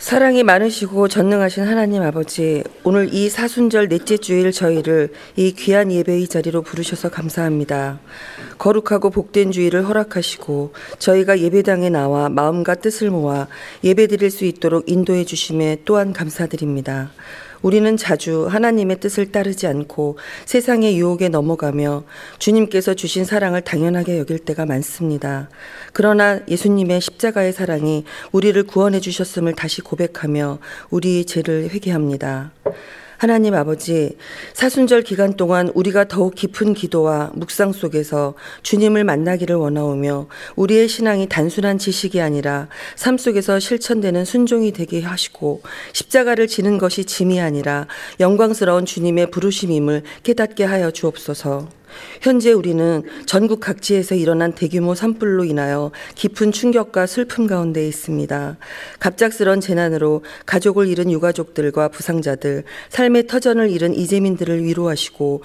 사랑이 많으시고 전능하신 하나님 아버지, 오늘 이 사순절 넷째 주일 저희를 이 귀한 예배의 자리로 부르셔서 감사합니다. 거룩하고 복된 주일을 허락하시고 저희가 예배당에 나와 마음과 뜻을 모아 예배드릴 수 있도록 인도해 주심에 또한 감사드립니다. 우리는 자주 하나님의 뜻을 따르지 않고 세상의 유혹에 넘어가며 주님께서 주신 사랑을 당연하게 여길 때가 많습니다. 그러나 예수님의 십자가의 사랑이 우리를 구원해 주셨음을 다시 고백하며 우리의 죄를 회개합니다. 하나님 아버지, 사순절 기간 동안 우리가 더욱 깊은 기도와 묵상 속에서 주님을 만나기를 원하오며 우리의 신앙이 단순한 지식이 아니라 삶 속에서 실천되는 순종이 되게 하시고 십자가를 지는 것이 짐이 아니라 영광스러운 주님의 부르심임을 깨닫게 하여 주옵소서. 현재 우리는 전국 각지에서 일어난 대규모 산불로 인하여 깊은 충격과 슬픔 가운데 있습니다. 갑작스런 재난으로 가족을 잃은 유가족들과 부상자들, 삶의 터전을 잃은 이재민들을 위로하시고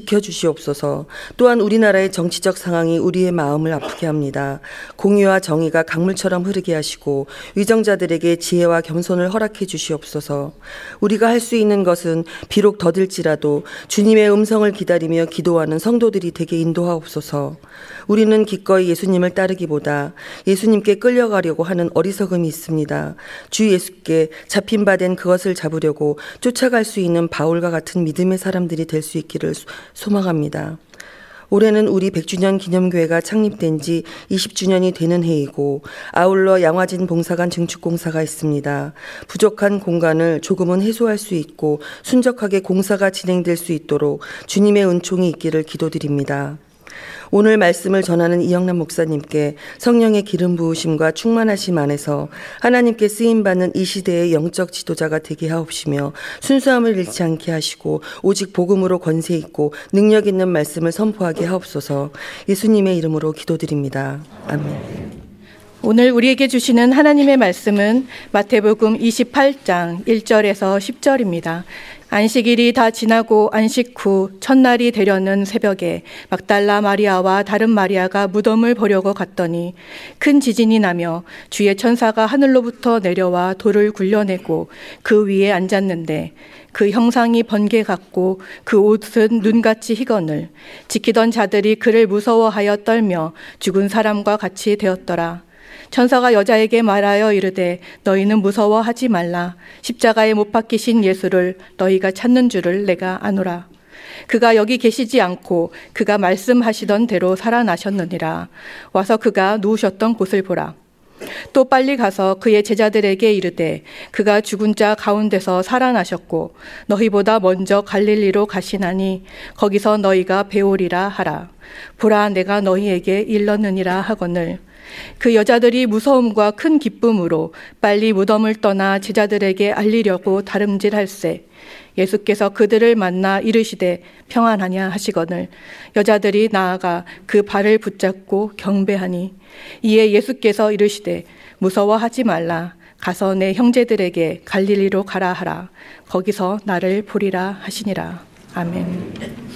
지켜주시옵소서. 또한 우리나라의 정치적 상황이 우리의 마음을 아프게 합니다. 공의와 정의가 강물처럼 흐르게 하시고 위정자들에게 지혜와 겸손을 허락해 주시옵소서. 우리가 할 수 있는 것은 비록 더딜지라도 주님의 음성을 기다리며 기도하는 성도들이 되게 인도하옵소서. 우리는 기꺼이 예수님을 따르기보다 예수님께 끌려가려고 하는 어리석음이 있습니다. 주 예수께 잡힌 바 된 그것을 잡으려고 쫓아갈 수 있는 바울과 같은 믿음의 사람들이 될 수 있기를 소망합니다. 올해는 우리 100주년 기념교회가 창립된 지 20주년이 되는 해이고 아울러 양화진 봉사관 증축공사가 있습니다. 부족한 공간을 조금은 해소할 수 있고 순적하게 공사가 진행될 수 있도록 주님의 은총이 있기를 기도드립니다. 오늘 말씀을 전하는 이영남 목사님께 성령의 기름 부으심과 충만하심 안에서 하나님께 쓰임받는 이 시대의 영적 지도자가 되게 하옵시며 순수함을 잃지 않게 하시고 오직 복음으로 권세 있고 능력 있는 말씀을 선포하게 하옵소서. 예수님의 이름으로 기도드립니다. 아멘. 오늘 우리에게 주시는 하나님의 말씀은 마태복음 28장 1절에서 10절입니다. 안식일이 다 지나고 안식 후 첫날이 되려는 새벽에 막달라 마리아와 다른 마리아가 무덤을 보려고 갔더니 큰 지진이 나며 주의 천사가 하늘로부터 내려와 돌을 굴려내고 그 위에 앉았는데 그 형상이 번개 같고 그 옷은 눈같이 희거늘 지키던 자들이 그를 무서워하여 떨며 죽은 사람과 같이 되었더라. 천사가 여자에게 말하여 이르되 너희는 무서워하지 말라. 십자가에 못 박히신 예수를 너희가 찾는 줄을 내가 아노라. 그가 여기 계시지 않고 그가 말씀하시던 대로 살아나셨느니라. 와서 그가 누우셨던 곳을 보라. 또 빨리 가서 그의 제자들에게 이르되 그가 죽은 자 가운데서 살아나셨고 너희보다 먼저 갈릴리로 가시나니 거기서 너희가 배우리라 하라. 보라, 내가 너희에게 일렀느니라 하거늘 그 여자들이 무서움과 큰 기쁨으로 빨리 무덤을 떠나 제자들에게 알리려고 다름질할세. 예수께서 그들을 만나 이르시되 평안하냐 하시거늘 여자들이 나아가 그 발을 붙잡고 경배하니 이에 예수께서 이르시되 무서워하지 말라. 가서 내 형제들에게 갈릴리로 가라 하라. 거기서 나를 보리라 하시니라. 아멘.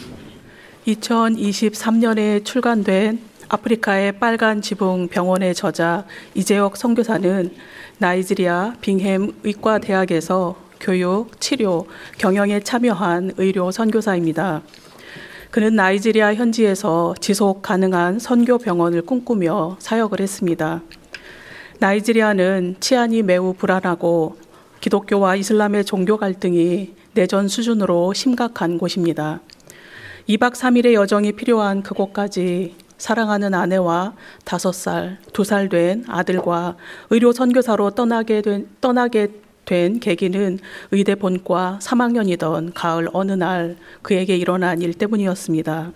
2023년에 출간된 아프리카의 빨간 지붕 병원의 저자 이재혁 선교사는 나이지리아 빙햄 의과대학에서 교육, 치료, 경영에 참여한 의료 선교사입니다. 그는 나이지리아 현지에서 지속 가능한 선교 병원을 꿈꾸며 사역을 했습니다. 나이지리아는 치안이 매우 불안하고 기독교와 이슬람의 종교 갈등이 내전 수준으로 심각한 곳입니다. 2박 3일의 여정이 필요한 그곳까지 사랑하는 아내와 5살, 2살 된 아들과 의료 선교사로 떠나게 된 계기는 의대 본과 3학년이던 가을 어느 날 그에게 일어난 일 때문이었습니다.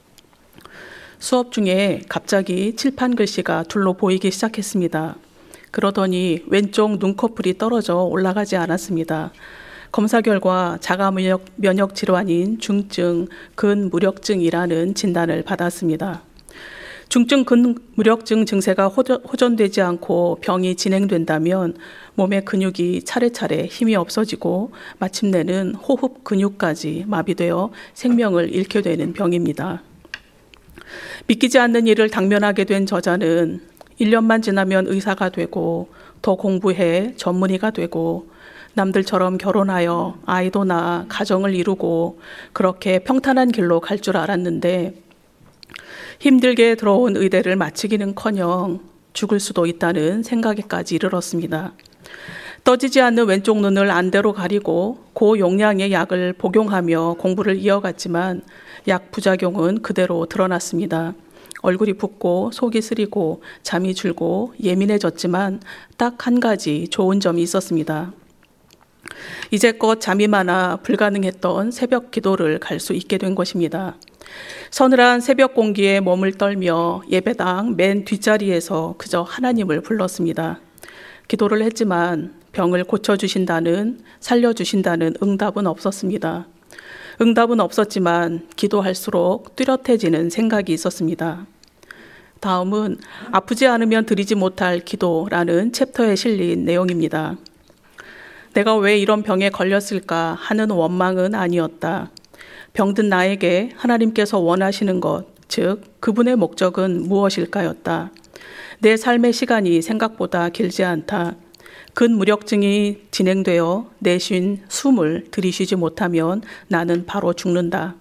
수업 중에 갑자기 칠판 글씨가 둘로 보이기 시작했습니다. 그러더니 왼쪽 눈꺼풀이 떨어져 올라가지 않았습니다. 검사 결과 자가 면역 질환인 중증 근무력증이라는 진단을 받았습니다. 중증 근무력증 증세가 호전되지 않고 병이 진행된다면 몸의 근육이 차례차례 힘이 없어지고 마침내는 호흡 근육까지 마비되어 생명을 잃게 되는 병입니다. 믿기지 않는 일을 당면하게 된 저자는 1년만 지나면 의사가 되고 더 공부해 전문의가 되고 남들처럼 결혼하여 아이도 낳아 가정을 이루고 그렇게 평탄한 길로 갈 줄 알았는데 힘들게 들어온 의대를 마치기는커녕 죽을 수도 있다는 생각에까지 이르렀습니다. 떠지지 않는 왼쪽 눈을 안대로 가리고 고용량의 약을 복용하며 공부를 이어갔지만 약 부작용은 그대로 드러났습니다. 얼굴이 붓고 속이 쓰리고 잠이 줄고 예민해졌지만 딱 한 가지 좋은 점이 있었습니다. 이제껏 잠이 많아 불가능했던 새벽 기도를 갈 수 있게 된 것입니다. 서늘한 새벽 공기에 몸을 떨며 예배당 맨 뒷자리에서 그저 하나님을 불렀습니다. 기도를 했지만 병을 고쳐주신다는, 살려주신다는 응답은 없었습니다. 응답은 없었지만 기도할수록 뚜렷해지는 생각이 있었습니다. 다음은 아프지 않으면 드리지 못할 기도라는 챕터에 실린 내용입니다. 내가 왜 이런 병에 걸렸을까 하는 원망은 아니었다. 병든 나에게 하나님께서 원하시는 것, 즉 그분의 목적은 무엇일까였다. 내 삶의 시간이 생각보다 길지 않다. 근무력증이 진행되어 내쉰 숨을 들이쉬지 못하면 나는 바로 죽는다.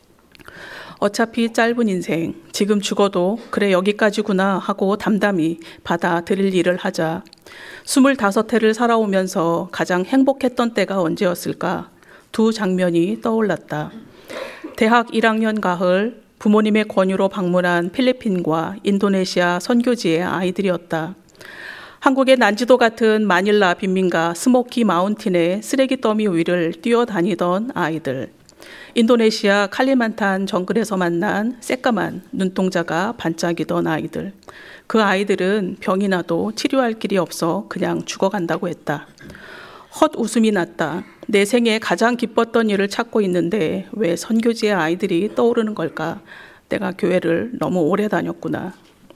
어차피 짧은 인생, 지금 죽어도 그래 여기까지구나 하고 담담히 받아들일 일을 하자. 25해를 살아오면서 가장 행복했던 때가 언제였을까? 두 장면이 떠올랐다. 대학 1학년 가을 부모님의 권유로 방문한 필리핀과 인도네시아 선교지의 아이들이었다. 한국의 난지도 같은 마닐라 빈민가 스모키 마운틴의 쓰레기 더미 위를 뛰어다니던 아이들. 인도네시아 칼리만탄 정글에서 만난 새까만 눈동자가 반짝이던 아이들. 그 아이들은 병이 나도 치료할 길이 없어 그냥 죽어간다고 했다. 헛웃음이 났다. 내 생에 가장 기뻤던 일을 찾고 있는데 왜 선교지의 아이들이 떠오르는 걸까? 내가 교회를 너무 오래 다녔구나.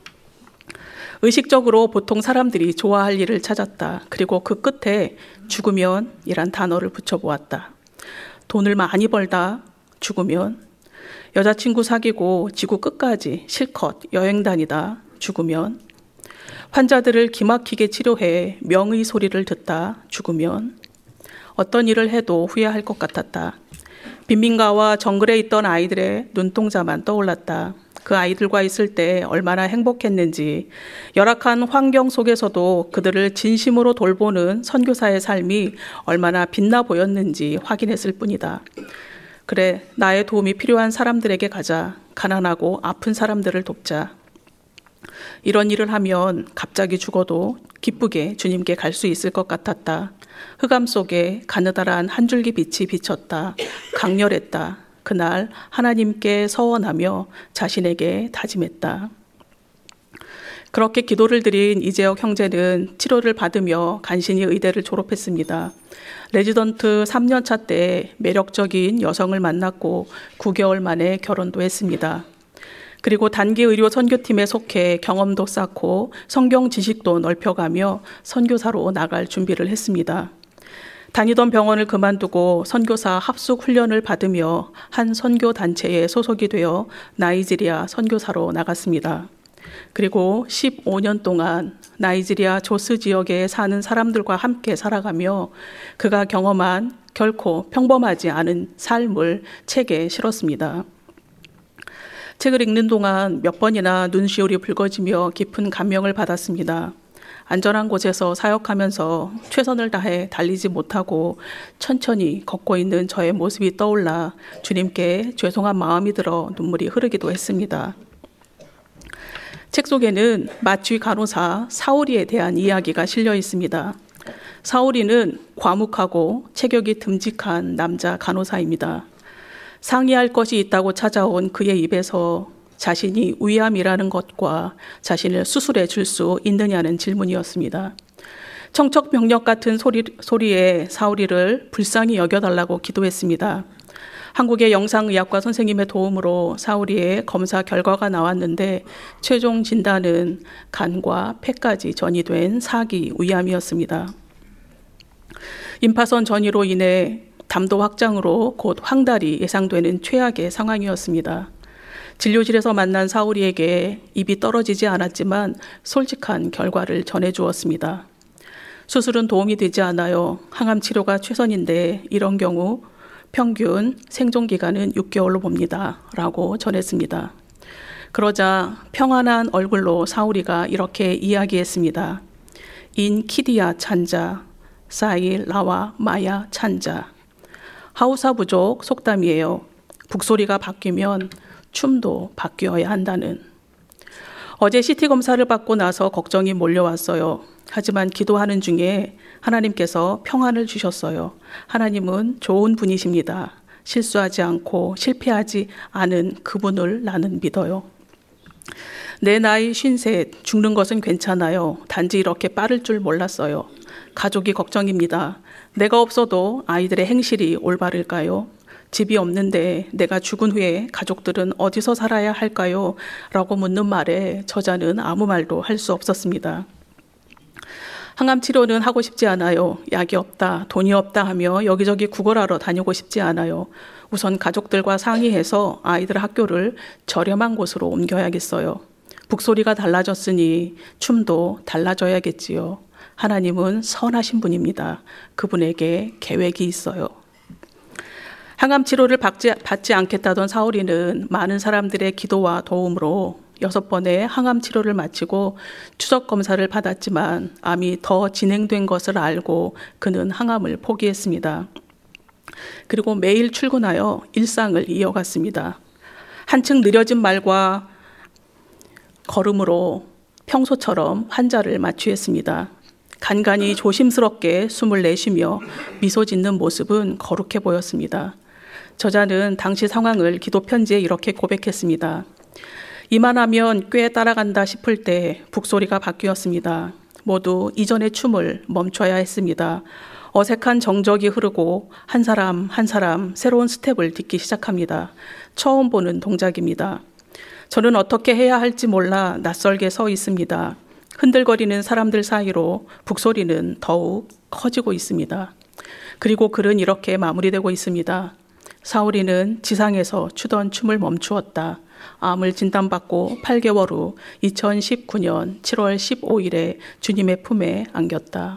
의식적으로 보통 사람들이 좋아할 일을 찾았다. 그리고 그 끝에 죽으면 이란 단어를 붙여보았다. 돈을 많이 벌다, 죽으면. 여자친구 사귀고 지구 끝까지 실컷 여행 다니다, 죽으면. 환자들을 기막히게 치료해 명의 소리를 듣다, 죽으면. 어떤 일을 해도 후회할 것 같았다. 빈민가와 정글에 있던 아이들의 눈동자만 떠올랐다. 그 아이들과 있을 때 얼마나 행복했는지, 열악한 환경 속에서도 그들을 진심으로 돌보는 선교사의 삶이 얼마나 빛나 보였는지 확인했을 뿐이다. 그래, 나의 도움이 필요한 사람들에게 가자. 가난하고 아픈 사람들을 돕자. 이런 일을 하면 갑자기 죽어도 기쁘게 주님께 갈 수 있을 것 같았다. 흑암 속에 가느다란 한 줄기 빛이 비쳤다. 강렬했다. 그날 하나님께 서원하며 자신에게 다짐했다. 그렇게 기도를 드린 이재혁 형제는 치료를 받으며 간신히 의대를 졸업했습니다. 레지던트 3년차 때 매력적인 여성을 만났고 9개월 만에 결혼도 했습니다. 그리고 단기 의료 선교팀에 속해 경험도 쌓고 성경 지식도 넓혀가며 선교사로 나갈 준비를 했습니다. 다니던 병원을 그만두고 선교사 합숙 훈련을 받으며 한 선교 단체에 소속이 되어 나이지리아 선교사로 나갔습니다. 그리고 15년 동안 나이지리아 조스 지역에 사는 사람들과 함께 살아가며 그가 경험한 결코 평범하지 않은 삶을 책에 실었습니다. 책을 읽는 동안 몇 번이나 눈시울이 붉어지며 깊은 감명을 받았습니다. 안전한 곳에서 사역하면서 최선을 다해 달리지 못하고 천천히 걷고 있는 저의 모습이 떠올라 주님께 죄송한 마음이 들어 눈물이 흐르기도 했습니다. 책 속에는 마취 간호사 사오리에 대한 이야기가 실려 있습니다. 사오리는 과묵하고 체격이 듬직한 남자 간호사입니다. 상의할 것이 있다고 찾아온 그의 입에서 자신이 위암이라는 것과 자신을 수술해 줄 수 있느냐는 질문이었습니다. 청척병력 같은 소리에 사오리를 불쌍히 여겨달라고 기도했습니다. 한국의 영상의학과 선생님의 도움으로 사오리의 검사 결과가 나왔는데 최종 진단은 간과 폐까지 전이된 4기 위암이었습니다. 임파선 전이로 인해 담도 확장으로 곧 황달이 예상되는 최악의 상황이었습니다. 진료실에서 만난 사오리에게 입이 떨어지지 않았지만 솔직한 결과를 전해주었습니다. 수술은 도움이 되지 않아요. 항암 치료가 최선인데 이런 경우 평균 생존기간은 6개월로 봅니다. 라고 전했습니다. 그러자 평안한 얼굴로 사울이가 이렇게 이야기했습니다. 인 키디야 찬자, 사일 라와 마야 찬자. 하우사 부족 속담이에요. 북소리가 바뀌면 춤도 바뀌어야 한다는. 어제 CT 검사를 받고 나서 걱정이 몰려왔어요. 하지만 기도하는 중에 하나님께서 평안을 주셨어요. 하나님은 좋은 분이십니다. 실수하지 않고 실패하지 않은 그분을 나는 믿어요. 내 나이 53, 죽는 것은 괜찮아요. 단지 이렇게 빠를 줄 몰랐어요. 가족이 걱정입니다. 내가 없어도 아이들의 행실이 올바를까요? 집이 없는데 내가 죽은 후에 가족들은 어디서 살아야 할까요? 라고 묻는 말에 저자는 아무 말도 할 수 없었습니다. 항암 치료는 하고 싶지 않아요. 약이 없다, 돈이 없다 하며 여기저기 구걸하러 다니고 싶지 않아요. 우선 가족들과 상의해서 아이들 학교를 저렴한 곳으로 옮겨야겠어요. 북소리가 달라졌으니 춤도 달라져야겠지요. 하나님은 선하신 분입니다. 그분에게 계획이 있어요. 항암 치료를 받지 않겠다던 사울이는 많은 사람들의 기도와 도움으로 6번의 항암 치료를 마치고 추적 검사를 받았지만 암이 더 진행된 것을 알고 그는 항암을 포기했습니다. 그리고 매일 출근하여 일상을 이어갔습니다. 한층 느려진 말과 걸음으로 평소처럼 환자를 마취했습니다. 간간히 조심스럽게 숨을 내쉬며 미소 짓는 모습은 거룩해 보였습니다. 저자는 당시 상황을 기도 편지에 이렇게 고백했습니다. 이만하면 꽤 따라간다 싶을 때 북소리가 바뀌었습니다. 모두 이전의 춤을 멈춰야 했습니다. 어색한 정적이 흐르고 한 사람 한 사람 새로운 스텝을 딛기 시작합니다. 처음 보는 동작입니다. 저는 어떻게 해야 할지 몰라 낯설게 서 있습니다. 흔들거리는 사람들 사이로 북소리는 더욱 커지고 있습니다. 그리고 글은 이렇게 마무리되고 있습니다. 사울이는 지상에서 추던 춤을 멈추었다. 암을 진단받고 8개월 후 2019년 7월 15일에 주님의 품에 안겼다.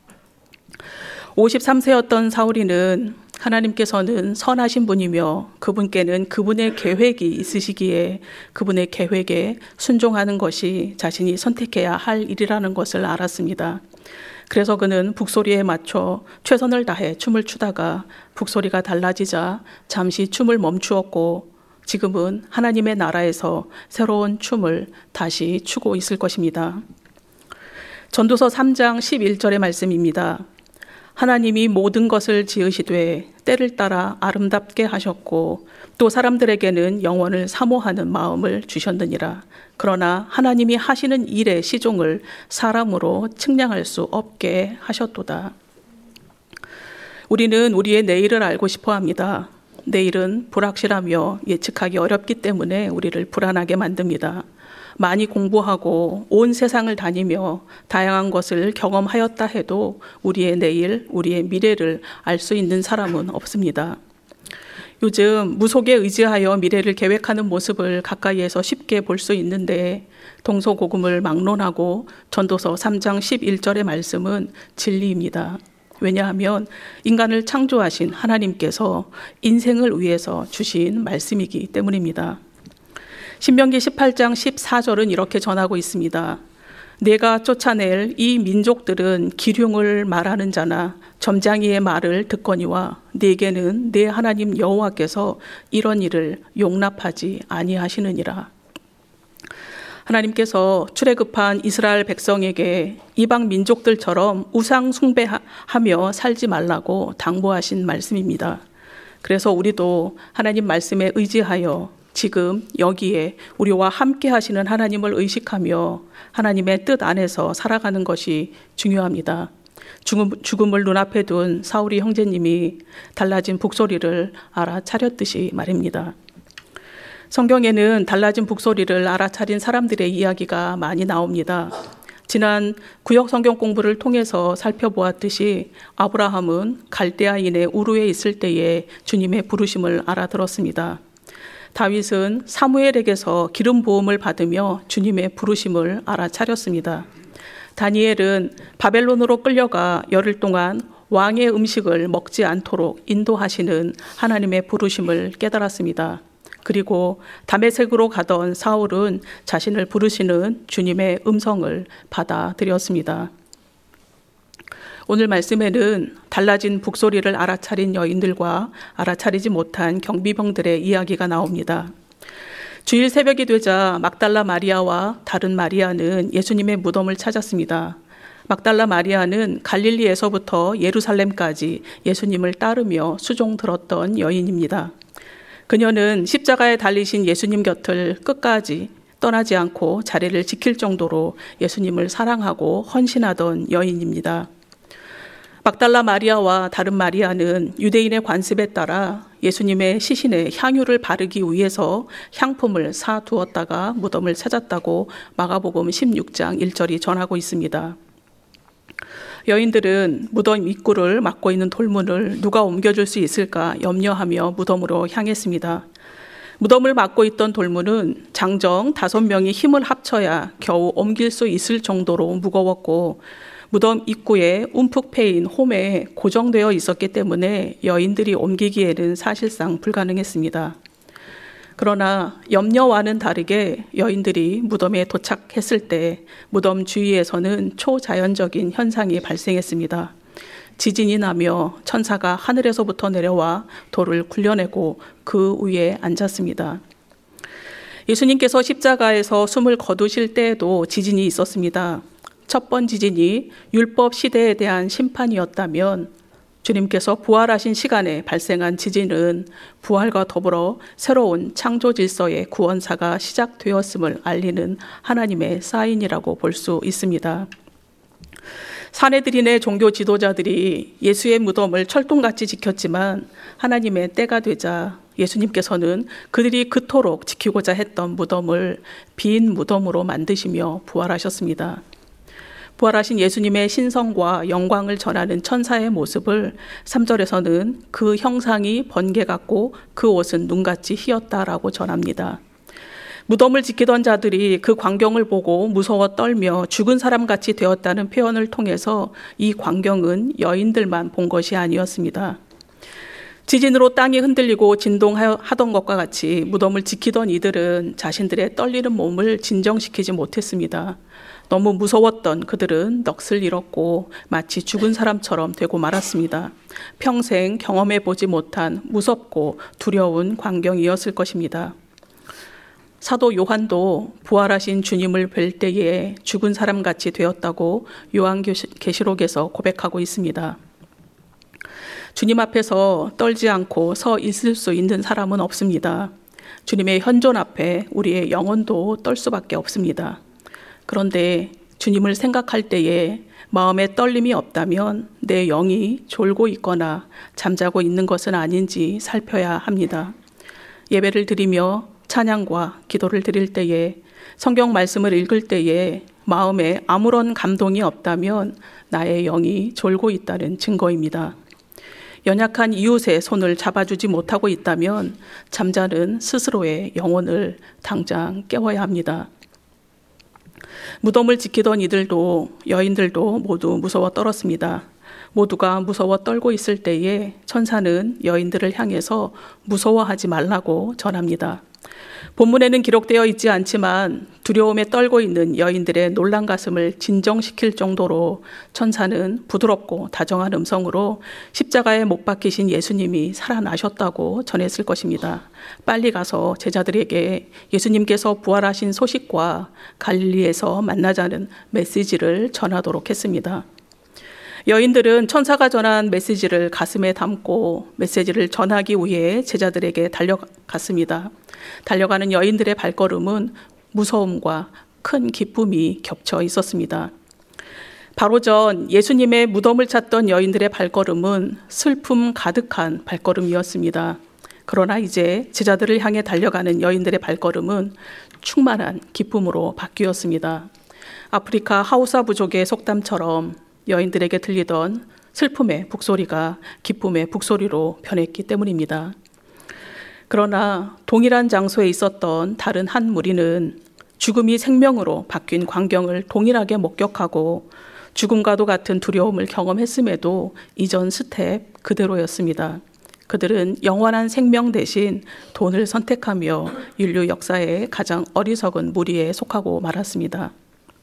53세였던 사울이는 하나님께서는 선하신 분이며 그분께는 그분의 계획이 있으시기에 그분의 계획에 순종하는 것이 자신이 선택해야 할 일이라는 것을 알았습니다. 그래서 그는 북소리에 맞춰 최선을 다해 춤을 추다가 북소리가 달라지자 잠시 춤을 멈추었고 지금은 하나님의 나라에서 새로운 춤을 다시 추고 있을 것입니다. 전도서 3장 11절의 말씀입니다. 하나님이 모든 것을 지으시되 때를 따라 아름답게 하셨고 또 사람들에게는 영원을 사모하는 마음을 주셨느니라. 그러나 하나님이 하시는 일의 시종을 사람으로 측량할 수 없게 하셨도다. 우리는 우리의 내일을 알고 싶어 합니다. 내일은 불확실하며 예측하기 어렵기 때문에 우리를 불안하게 만듭니다. 많이 공부하고 온 세상을 다니며 다양한 것을 경험하였다 해도 우리의 내일, 우리의 미래를 알 수 있는 사람은 없습니다. 요즘 무속에 의지하여 미래를 계획하는 모습을 가까이에서 쉽게 볼 수 있는데 동서고금을 막론하고 전도서 3장 11절의 말씀은 진리입니다. 왜냐하면 인간을 창조하신 하나님께서 인생을 위해서 주신 말씀이기 때문입니다. 신명기 18장 14절은 이렇게 전하고 있습니다. 내가 쫓아낼 이 민족들은 기륭을 말하는 자나 점장이의 말을 듣거니와 네게는 내 하나님 여호와께서 이런 일을 용납하지 아니하시느니라. 하나님께서 출애굽한 이스라엘 백성에게 이방 민족들처럼 우상 숭배하며 살지 말라고 당부하신 말씀입니다. 그래서 우리도 하나님 말씀에 의지하여 지금 여기에 우리와 함께 하시는 하나님을 의식하며 하나님의 뜻 안에서 살아가는 것이 중요합니다. 죽음을 눈앞에 둔 사울이 형제님이 달라진 북소리를 알아차렸듯이 말입니다. 성경에는 달라진 북소리를 알아차린 사람들의 이야기가 많이 나옵니다. 지난 구역 성경 공부를 통해서 살펴보았듯이 아브라함은 갈대아인의 우르에 있을 때에 주님의 부르심을 알아들었습니다. 다윗은 사무엘에게서 기름 부음을 받으며 주님의 부르심을 알아차렸습니다. 다니엘은 바벨론으로 끌려가 열흘 동안 왕의 음식을 먹지 않도록 인도하시는 하나님의 부르심을 깨달았습니다. 그리고 다메섹으로 가던 사울은 자신을 부르시는 주님의 음성을 받아들였습니다. 오늘 말씀에는 달라진 북소리를 알아차린 여인들과 알아차리지 못한 경비병들의 이야기가 나옵니다. 주일 새벽이 되자 막달라 마리아와 다른 마리아는 예수님의 무덤을 찾았습니다. 막달라 마리아는 갈릴리에서부터 예루살렘까지 예수님을 따르며 수종 들었던 여인입니다. 그녀는 십자가에 달리신 예수님 곁을 끝까지 떠나지 않고 자리를 지킬 정도로 예수님을 사랑하고 헌신하던 여인입니다. 막달라 마리아와 다른 마리아는 유대인의 관습에 따라 예수님의 시신에 향유를 바르기 위해서 향품을 사두었다가 무덤을 찾았다고 마가복음 16장 1절이 전하고 있습니다. 여인들은 무덤 입구를 막고 있는 돌문을 누가 옮겨줄 수 있을까 염려하며 무덤으로 향했습니다. 무덤을 막고 있던 돌문은 장정 5명이 힘을 합쳐야 겨우 옮길 수 있을 정도로 무거웠고 무덤 입구에 움푹 패인 홈에 고정되어 있었기 때문에 여인들이 옮기기에는 사실상 불가능했습니다. 그러나 염려와는 다르게 여인들이 무덤에 도착했을 때 무덤 주위에서는 초자연적인 현상이 발생했습니다. 지진이 나며 천사가 하늘에서부터 내려와 돌을 굴려내고 그 위에 앉았습니다. 예수님께서 십자가에서 숨을 거두실 때에도 지진이 있었습니다. 첫 번 지진이 율법 시대에 대한 심판이었다면 주님께서 부활하신 시간에 발생한 지진은 부활과 더불어 새로운 창조 질서의 구원사가 시작되었음을 알리는 하나님의 사인이라고 볼 수 있습니다. 사내들인의 종교 지도자들이 예수의 무덤을 철통같이 지켰지만 하나님의 때가 되자 예수님께서는 그들이 그토록 지키고자 했던 무덤을 빈 무덤으로 만드시며 부활하셨습니다. 부활하신 예수님의 신성과 영광을 전하는 천사의 모습을 3절에서는 그 형상이 번개 같고 그 옷은 눈같이 희었다라고 전합니다. 무덤을 지키던 자들이 그 광경을 보고 무서워 떨며 죽은 사람같이 되었다는 표현을 통해서 이 광경은 여인들만 본 것이 아니었습니다. 지진으로 땅이 흔들리고 진동하던 것과 같이 무덤을 지키던 이들은 자신들의 떨리는 몸을 진정시키지 못했습니다. 너무 무서웠던 그들은 넋을 잃었고 마치 죽은 사람처럼 되고 말았습니다. 평생 경험해보지 못한 무섭고 두려운 광경이었을 것입니다. 사도 요한도 부활하신 주님을 뵐 때에 죽은 사람같이 되었다고 요한계시록에서 고백하고 있습니다. 주님 앞에서 떨지 않고 서 있을 수 있는 사람은 없습니다. 주님의 현존 앞에 우리의 영혼도 떨 수밖에 없습니다. 그런데 주님을 생각할 때에 마음에 떨림이 없다면 내 영이 졸고 있거나 잠자고 있는 것은 아닌지 살펴야 합니다. 예배를 드리며 찬양과 기도를 드릴 때에 성경 말씀을 읽을 때에 마음에 아무런 감동이 없다면 나의 영이 졸고 있다는 증거입니다. 연약한 이웃의 손을 잡아주지 못하고 있다면 잠자는 스스로의 영혼을 당장 깨워야 합니다. 무덤을 지키던 이들도 여인들도 모두 무서워 떨었습니다. 모두가 무서워 떨고 있을 때에 천사는 여인들을 향해서 무서워하지 말라고 전합니다. 본문에는 기록되어 있지 않지만 두려움에 떨고 있는 여인들의 놀란 가슴을 진정시킬 정도로 천사는 부드럽고 다정한 음성으로 십자가에 못 박히신 예수님이 살아나셨다고 전했을 것입니다. 빨리 가서 제자들에게 예수님께서 부활하신 소식과 갈릴리에서 만나자는 메시지를 전하도록 했습니다. 여인들은 천사가 전한 메시지를 가슴에 담고 메시지를 전하기 위해 제자들에게 달려갔습니다. 달려가는 여인들의 발걸음은 무서움과 큰 기쁨이 겹쳐 있었습니다. 바로 전 예수님의 무덤을 찾던 여인들의 발걸음은 슬픔 가득한 발걸음이었습니다. 그러나 이제 제자들을 향해 달려가는 여인들의 발걸음은 충만한 기쁨으로 바뀌었습니다. 아프리카 하우사 부족의 속담처럼 여인들에게 들리던 슬픔의 북소리가 기쁨의 북소리로 변했기 때문입니다. 그러나 동일한 장소에 있었던 다른 한 무리는 죽음이 생명으로 바뀐 광경을 동일하게 목격하고 죽음과도 같은 두려움을 경험했음에도 이전 스텝 그대로였습니다. 그들은 영원한 생명 대신 돈을 선택하며 인류 역사의 가장 어리석은 무리에 속하고 말았습니다.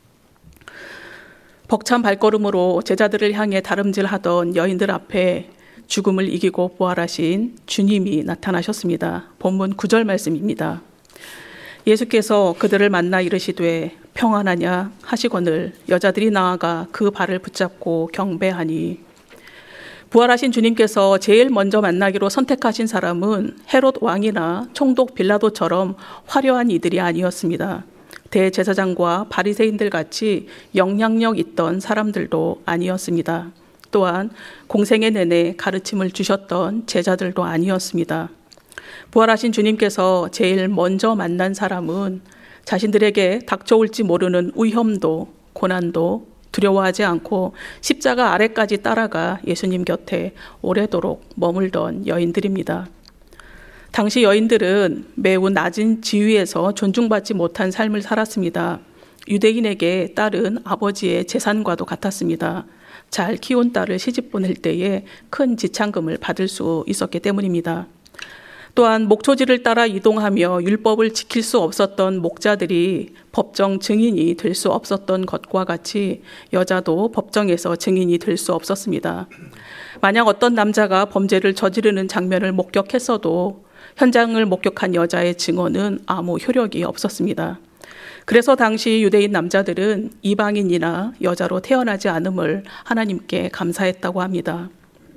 벅찬 발걸음으로 제자들을 향해 다름질하던 여인들 앞에 죽음을 이기고 부활하신 주님이 나타나셨습니다. 본문 9절 말씀입니다. 예수께서 그들을 만나 이르시되 평안하냐 하시거늘 여자들이 나아가 그 발을 붙잡고 경배하니. 부활하신 주님께서 제일 먼저 만나기로 선택하신 사람은 헤롯 왕이나 총독 빌라도처럼 화려한 이들이 아니었습니다. 대제사장과 바리새인들 같이 영향력 있던 사람들도 아니었습니다. 또한 공생애 내내 가르침을 주셨던 제자들도 아니었습니다. 부활하신 주님께서 제일 먼저 만난 사람은 자신들에게 닥쳐올지 모르는 위험도 고난도 두려워하지 않고 십자가 아래까지 따라가 예수님 곁에 오래도록 머물던 여인들입니다. 당시 여인들은 매우 낮은 지위에서 존중받지 못한 삶을 살았습니다. 유대인에게 딸은 아버지의 재산과도 같았습니다. 잘 키운 딸을 시집 보낼 때에 큰 지참금을 받을 수 있었기 때문입니다. 또한 목초지를 따라 이동하며 율법을 지킬 수 없었던 목자들이 법정 증인이 될 수 없었던 것과 같이 여자도 법정에서 증인이 될 수 없었습니다. 만약 어떤 남자가 범죄를 저지르는 장면을 목격했어도 현장을 목격한 여자의 증언은 아무 효력이 없었습니다. 그래서 당시 유대인 남자들은 이방인이나 여자로 태어나지 않음을 하나님께 감사했다고 합니다.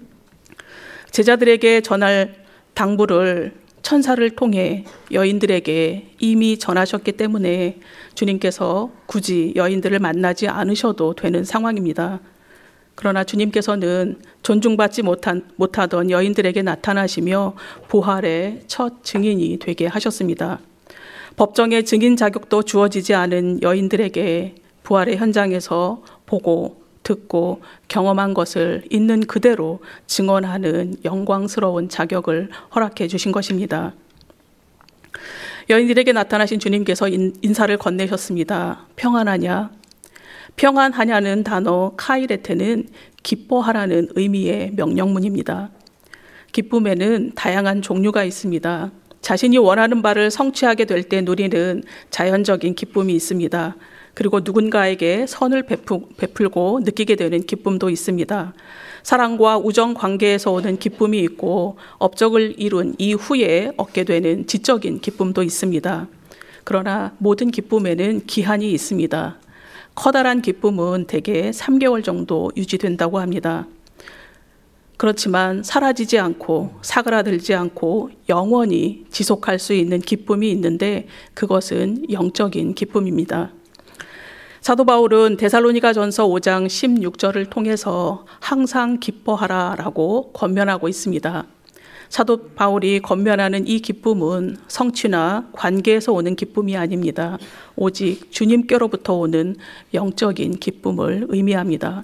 제자들에게 전할 당부를 천사를 통해 여인들에게 이미 전하셨기 때문에 주님께서 굳이 여인들을 만나지 않으셔도 되는 상황입니다. 그러나 주님께서는 존중받지 못하던 여인들에게 나타나시며 부활의 첫 증인이 되게 하셨습니다. 법정의 증인 자격도 주어지지 않은 여인들에게 부활의 현장에서 보고 듣고 경험한 것을 있는 그대로 증언하는 영광스러운 자격을 허락해 주신 것입니다. 여인들에게 나타나신 주님께서 인사를 건네셨습니다. 평안하냐? 평안하냐는 단어 카이레테는 기뻐하라는 의미의 명령문입니다. 기쁨에는 다양한 종류가 있습니다. 자신이 원하는 바를 성취하게 될 때 누리는 자연적인 기쁨이 있습니다. 그리고 누군가에게 선을 베풀고 느끼게 되는 기쁨도 있습니다. 사랑과 우정 관계에서 오는 기쁨이 있고 업적을 이룬 이후에 얻게 되는 지적인 기쁨도 있습니다. 그러나 모든 기쁨에는 기한이 있습니다. 커다란 기쁨은 대개 3개월 정도 유지된다고 합니다. 그렇지만 사라지지 않고 사그라들지 않고 영원히 지속할 수 있는 기쁨이 있는데 그것은 영적인 기쁨입니다. 사도 바울은 데살로니가전서 5장 16절을 통해서 항상 기뻐하라라고 권면하고 있습니다. 사도 바울이 권면하는 이 기쁨은 성취나 관계에서 오는 기쁨이 아닙니다. 오직 주님께로부터 오는 영적인 기쁨을 의미합니다.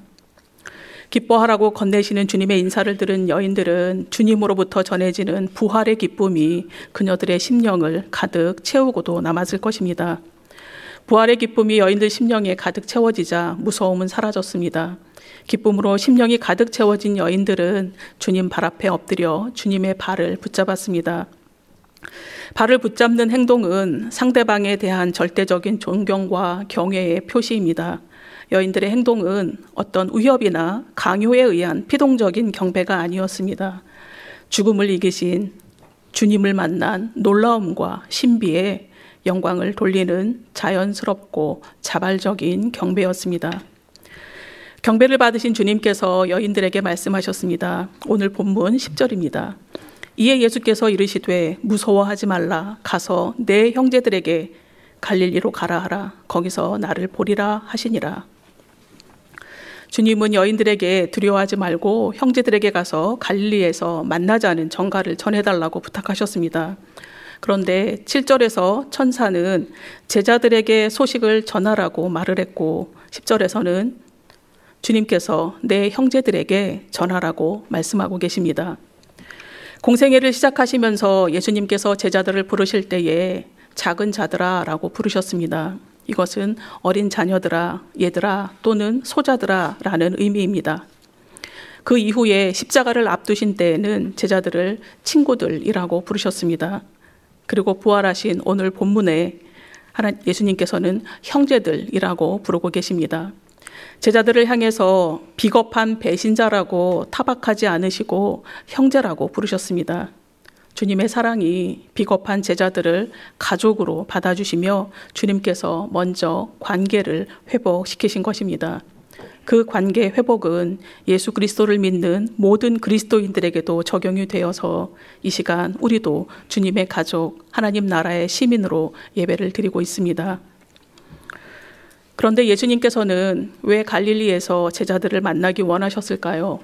기뻐하라고 건네시는 주님의 인사를 들은 여인들은 주님으로부터 전해지는 부활의 기쁨이 그녀들의 심령을 가득 채우고도 남았을 것입니다. 부활의 기쁨이 여인들 심령에 가득 채워지자 무서움은 사라졌습니다. 기쁨으로 심령이 가득 채워진 여인들은 주님 발 앞에 엎드려 주님의 발을 붙잡았습니다. 발을 붙잡는 행동은 상대방에 대한 절대적인 존경과 경외의 표시입니다. 여인들의 행동은 어떤 위협이나 강요에 의한 피동적인 경배가 아니었습니다. 죽음을 이기신 주님을 만난 놀라움과 신비에 영광을 돌리는 자연스럽고 자발적인 경배였습니다. 경배를 받으신 주님께서 여인들에게 말씀하셨습니다. 오늘 본문 10절입니다. 이에 예수께서 이르시되 무서워하지 말라. 가서 내 형제들에게 갈릴리로 가라 하라. 거기서 나를 보리라 하시니라. 주님은 여인들에게 두려워하지 말고 형제들에게 가서 갈릴리에서 만나자는 전가를 전해달라고 부탁하셨습니다. 그런데 7절에서 천사는 제자들에게 소식을 전하라고 말을 했고 10절에서는 주님께서 내 형제들에게 전하라고 말씀하고 계십니다. 공생애를 시작하시면서 예수님께서 제자들을 부르실 때에 작은 자들아 라고 부르셨습니다. 이것은 어린 자녀들아, 얘들아 또는 소자들아 라는 의미입니다. 그 이후에 십자가를 앞두신 때에는 제자들을 친구들이라고 부르셨습니다. 그리고 부활하신 오늘 본문에 예수님께서는 형제들이라고 부르고 계십니다. 제자들을 향해서 비겁한 배신자라고 타박하지 않으시고 형제라고 부르셨습니다. 주님의 사랑이 비겁한 제자들을 가족으로 받아주시며 주님께서 먼저 관계를 회복시키신 것입니다. 그 관계 회복은 예수 그리스도를 믿는 모든 그리스도인들에게도 적용이 되어서 이 시간 우리도 주님의 가족, 하나님 나라의 시민으로 예배를 드리고 있습니다. 그런데 예수님께서는 왜 갈릴리에서 제자들을 만나기 원하셨을까요?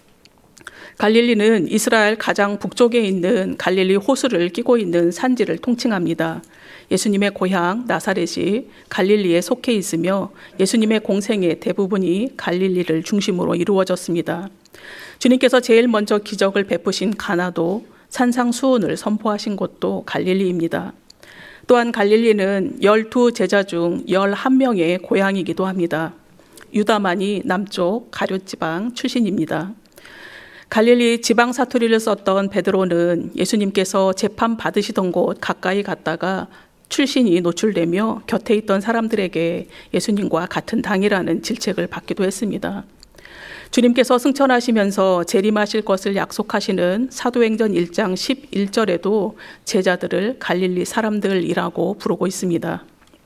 갈릴리는 이스라엘 가장 북쪽에 있는 갈릴리 호수를 끼고 있는 산지를 통칭합니다. 예수님의 고향 나사렛이 갈릴리에 속해 있으며 예수님의 공생의 대부분이 갈릴리를 중심으로 이루어졌습니다. 주님께서 제일 먼저 기적을 베푸신 가나도 산상수훈을 선포하신 곳도 갈릴리입니다. 또한 갈릴리는 12제자 중 11명의 고향이기도 합니다. 유다만이 남쪽 가룟지방 출신입니다. 갈릴리 지방 사투리를 썼던 베드로는 예수님께서 재판 받으시던 곳 가까이 갔다가 출신이 노출되며 곁에 있던 사람들에게 예수님과 같은 당이라는 질책을 받기도 했습니다. 주님께서 승천하시면서 재림하실 것을 약속하시는 사도행전 1장 11절에도 제자들을 갈릴리 사람들이라고 부르고 있습니다.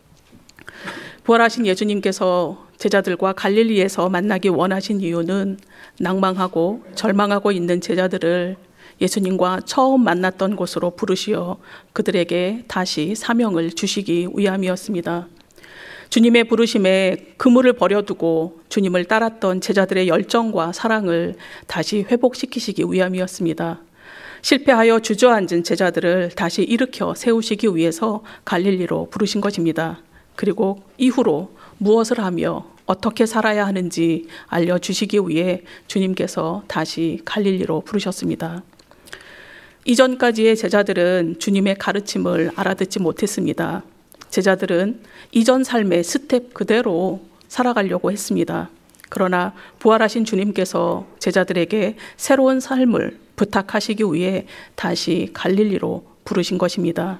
부활하신 예수님께서 제자들과 갈릴리에서 만나기 원하신 이유는 낭망하고 절망하고 있는 제자들을 예수님과 처음 만났던 곳으로 부르시어 그들에게 다시 사명을 주시기 위함이었습니다. 주님의 부르심에 그물을 버려두고 주님을 따랐던 제자들의 열정과 사랑을 다시 회복시키시기 위함이었습니다. 실패하여 주저앉은 제자들을 다시 일으켜 세우시기 위해서 갈릴리로 부르신 것입니다. 그리고 이후로 무엇을 하며 어떻게 살아야 하는지 알려주시기 위해 주님께서 다시 갈릴리로 부르셨습니다. 이전까지의 제자들은 주님의 가르침을 알아듣지 못했습니다. 제자들은 이전 삶의 스텝 그대로 살아가려고 했습니다. 그러나 부활하신 주님께서 제자들에게 새로운 삶을 부탁하시기 위해 다시 갈릴리로 부르신 것입니다.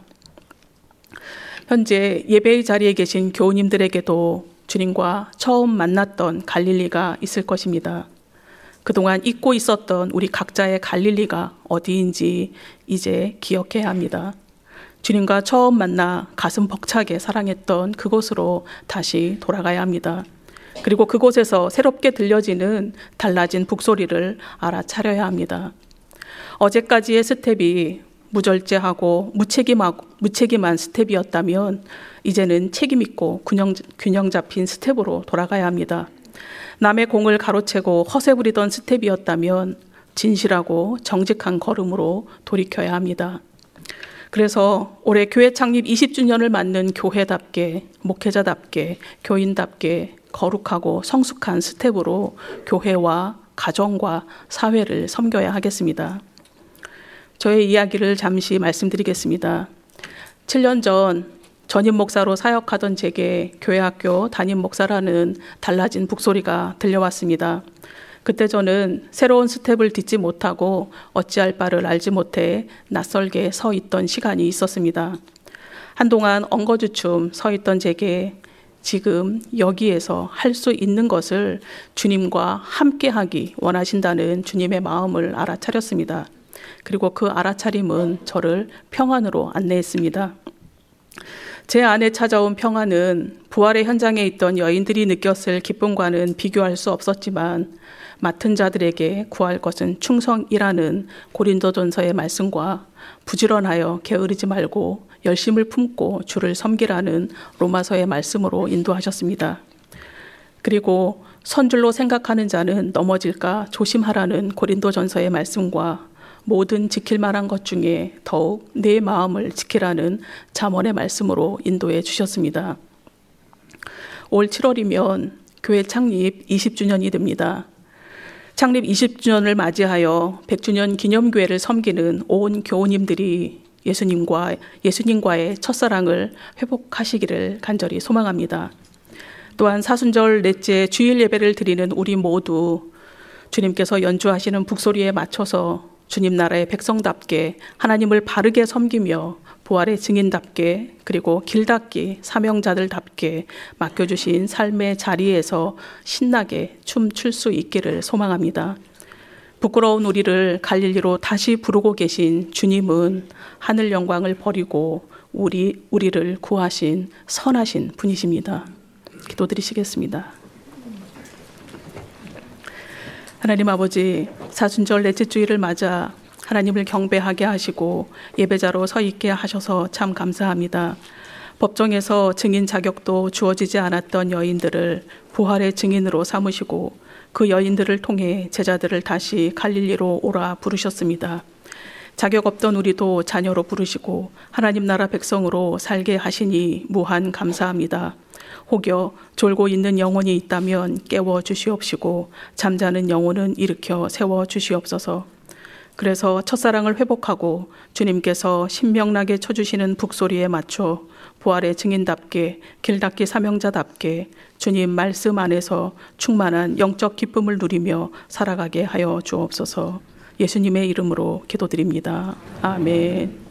현재 예배의 자리에 계신 교우님들에게도 주님과 처음 만났던 갈릴리가 있을 것입니다. 그동안 잊고 있었던 우리 각자의 갈릴리가 어디인지 이제 기억해야 합니다. 주님과 처음 만나 가슴 벅차게 사랑했던 그곳으로 다시 돌아가야 합니다. 그리고 그곳에서 새롭게 들려지는 달라진 북소리를 알아차려야 합니다. 어제까지의 스텝이 무절제하고 무책임한 스텝이었다면 이제는 책임있고 균형 잡힌 스텝으로 돌아가야 합니다. 남의 공을 가로채고 허세 부리던 스텝이었다면 진실하고 정직한 걸음으로 돌이켜야 합니다. 그래서 올해 교회 창립 20주년을 맞는 교회답게, 목회자답게, 교인답게 거룩하고 성숙한 스텝으로 교회와 가정과 사회를 섬겨야 하겠습니다. 저의 이야기를 잠시 말씀드리겠습니다. 7년 전 전임 목사로 사역하던 제게 교회학교 담임 목사라는 달라진 북소리가 들려왔습니다. 그때 저는 새로운 스텝을 딛지 못하고 어찌할 바를 알지 못해 낯설게 서 있던 시간이 있었습니다. 한동안 엉거주춤 서 있던 제게 지금 여기에서 할 수 있는 것을 주님과 함께하기 원하신다는 주님의 마음을 알아차렸습니다. 그리고 그 알아차림은 저를 평안으로 안내했습니다. 제 안에 찾아온 평안은 부활의 현장에 있던 여인들이 느꼈을 기쁨과는 비교할 수 없었지만 맡은 자들에게 구할 것은 충성이라는 고린도전서의 말씀과 부지런하여 게으르지 말고 열심을 품고 주를 섬기라는 로마서의 말씀으로 인도하셨습니다. 그리고 선줄로 생각하는 자는 넘어질까 조심하라는 고린도전서의 말씀과 모든 지킬 만한 것 중에 더욱 내 마음을 지키라는 잠언의 말씀으로 인도해 주셨습니다. 올 7월이면 교회 창립 20주년이 됩니다. 창립 20주년을 맞이하여 100주년 기념교회를 섬기는 온 교우님들이 예수님과의 첫사랑을 회복하시기를 간절히 소망합니다. 또한 사순절 넷째 주일 예배를 드리는 우리 모두 주님께서 연주하시는 북소리에 맞춰서 주님 나라의 백성답게 하나님을 바르게 섬기며 부활의 증인답게 그리고 길닦기 사명자들답게 맡겨주신 삶의 자리에서 신나게 춤출 수 있기를 소망합니다. 부끄러운 우리를 갈릴리로 다시 부르고 계신 주님은 하늘 영광을 버리고 우리를 구하신 선하신 분이십니다. 기도드리시겠습니다. 하나님 아버지, 사순절 넷째 주일을 맞아 하나님을 경배하게 하시고 예배자로 서 있게 하셔서 참 감사합니다. 법정에서 증인 자격도 주어지지 않았던 여인들을 부활의 증인으로 삼으시고 그 여인들을 통해 제자들을 다시 갈릴리로 오라 부르셨습니다. 자격 없던 우리도 자녀로 부르시고 하나님 나라 백성으로 살게 하시니 무한 감사합니다. 혹여 졸고 있는 영혼이 있다면 깨워 주시옵시고 잠자는 영혼은 일으켜 세워 주시옵소서. 그래서 첫사랑을 회복하고 주님께서 신명나게 쳐주시는 북소리에 맞춰 부활의 증인답게 길닦기 사명자답게 주님 말씀 안에서 충만한 영적 기쁨을 누리며 살아가게 하여 주옵소서. 예수님의 이름으로 기도드립니다. 아멘.